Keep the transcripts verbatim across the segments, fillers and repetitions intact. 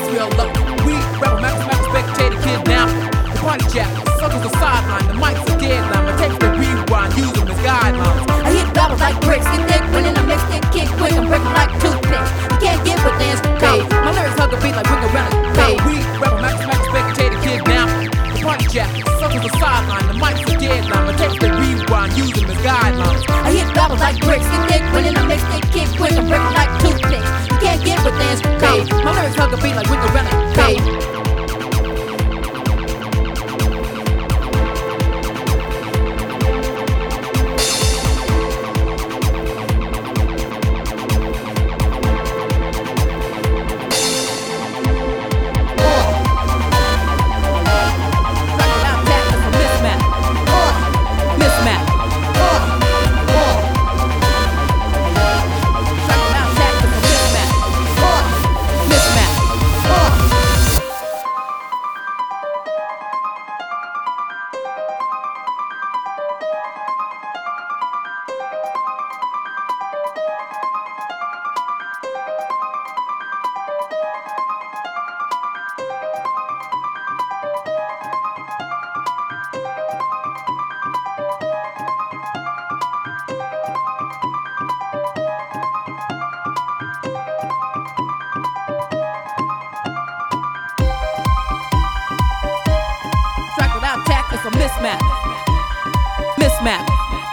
real low. We rebel, max, max, spectator kid now. The party jack, suckers are sideline, the mic's a deadline. I take the rewind, use them as guidelines. I hit doubles like bricks, get thick, when in the mix, get kick quick, I'm breaking like toothpicks. You can't get with dance, babe. My lyrics hug a beat like wiggle around, babe. We rebel, max, max, spectator kid now. The party jack, suckers are sideline, the mic's a deadline. I take the rewind, use them as guidelines. I hit doubles like bricks, get thick, when in the mix, get kick quick, I'm breaking like toothpicks. You can't get with dance, babe. My lyrics hug a beat like wiggle around, babe. It's a mismatch. Mismatch.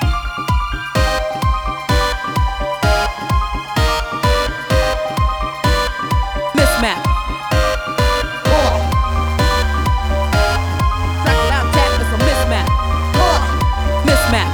Mismatch. Track without tack, it's a mismatch. Mismatch.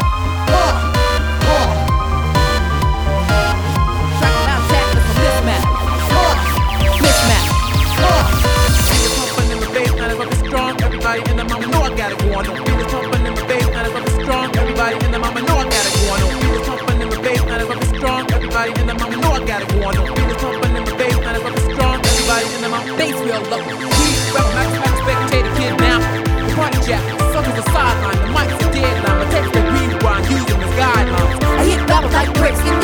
Track without tack, it's a mismatch. Mismatch. Niggas pumping in the bass, now they fucking strong. Everybody in the mama know I got it going on. Niggas pumping in the bass, now they fucking strong. Everybody in the mama know I got it going on. Niggas pumping in the bass, now they fucking strong. Everybody in the mama know I got it going on. Niggas pumping in the bass, now they fucking strong. Everybody in the mama bass real low. We rebel, max, max, spectator kid now. The party jack, suckers are sideline, the mic's a deadline. I take the rewind, use them as guidelines. I hit doubles like bricks, get